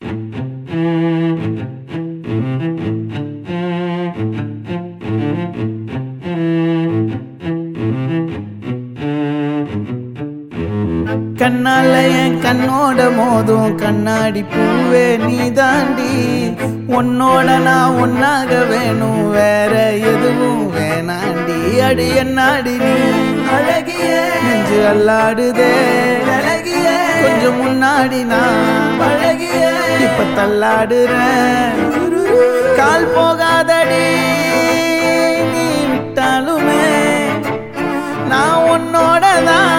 கண்ணால என் கண்ணோட மோதும் கண்ணாடி பூவே நீ தாண்டி. உன்னோட நான் ஒன்னாக வேணும், வேற எதுவும் வேணாண்டி. அடி என்னாடி நீ அழகிய நெஞ்சு அல்லாடுதே அழகிய. கொஞ்சம் முன்னாடி நான் அழகிய இப்ப தள்ளாடுறேன். கால் போகாதடி நீ விட்டாலுமே, நான் உன்னோட தான்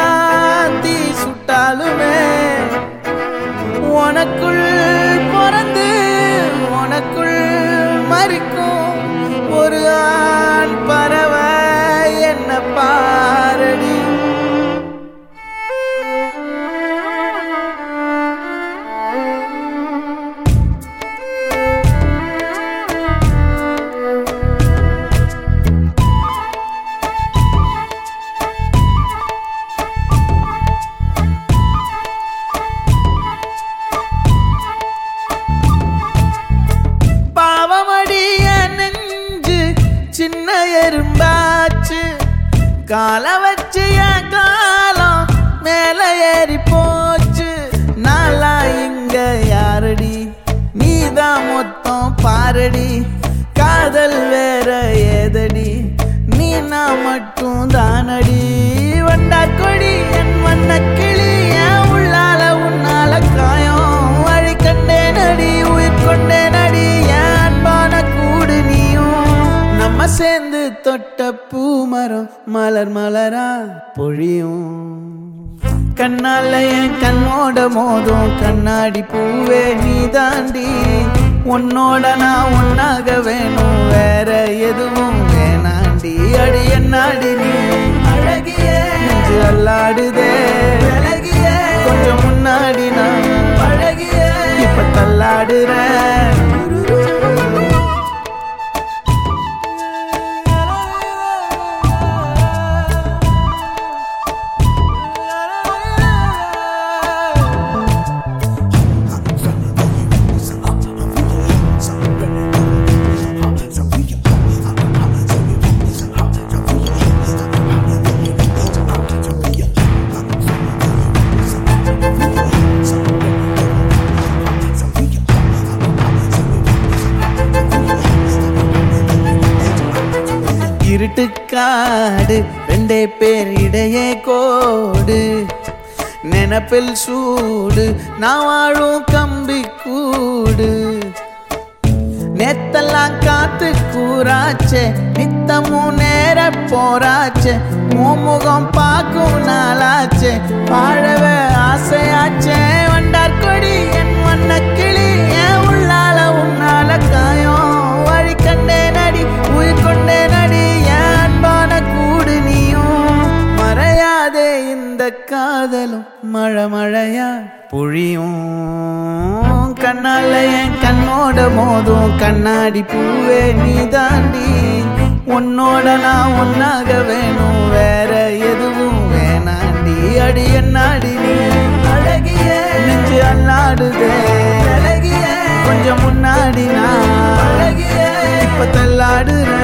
உனக்குள் பிறந்து உனக்குள் மறிக்கும் ஒரு ஆண் பறவை என்ன பாரடி. சின்ன எறும்பாச்சு கால வச்சு என் காலம் மேல ஏறி போச்சு. நாளா இங்க யாரடி நீதான் மொத்தம் பாரடி. காதல் வேற ஏதடி நீ நான் மட்டும் தானடி. வண்டா கொடி என் வண்ண கிளி என் உள்ளால உன்னால காயம் வழி கண்டே நடி உயிர் கொண்டே நடி. என் அன்பான கூடு நீயும் நம்ம சேர்ந்து தொட்ட பூமரம் மலர் மலரா பொழியும். கண்ணால என் கண்ணோட மோதும் கண்ணாடி பூவே நீ தாண்டி. உன்னோட நான் ஒன்னாக வேணும், வேற எதுவும் வேணாண்டி. அடி என்னாடி நீ அழகிய நெஞ்சு அல்லாடுதே அழகிய. கொஞ்சம் முன்னாடி நான் அழகிய இப்ப தள்ளாடுறேன். இருட்டுக்காடு ரெண்டே பேர் இடையே கோடு. நினப்பில் சூடு நான் வாழும் கம்பி கூடு. நேத்தெல்லாம் காத்து கூறாச்சே நித்தமும் நேர போராச்சே. முகம் பார்க்கும் நாளாச்சே வாழவே ஆசையாச்சே. வண்டார் கொடி என் வண்ண கிளி என் உள்ளால உன்னால காயம் வழி கண்டே நடி உயிர் கொண்டே நடி. என் அன்பான கூடு நீயும் மறையாதே இந்த காதலும் மழை மழையா பொழியும். கண்ணால என் கண்ணோட மோதும் கண்ணாடி பூவே நீ தாண்டி. உன்னோட நான் ஒன்னாக வேணும், வேற எதுவும் வேணாண்டி. அடி என்னாடி நீ அழகிய நெஞ்சு அல்லாடுதே அழகிய. கொஞ்சம் முன்னாடி நான் அழகிய இப்ப தள்ளாடுறேன்.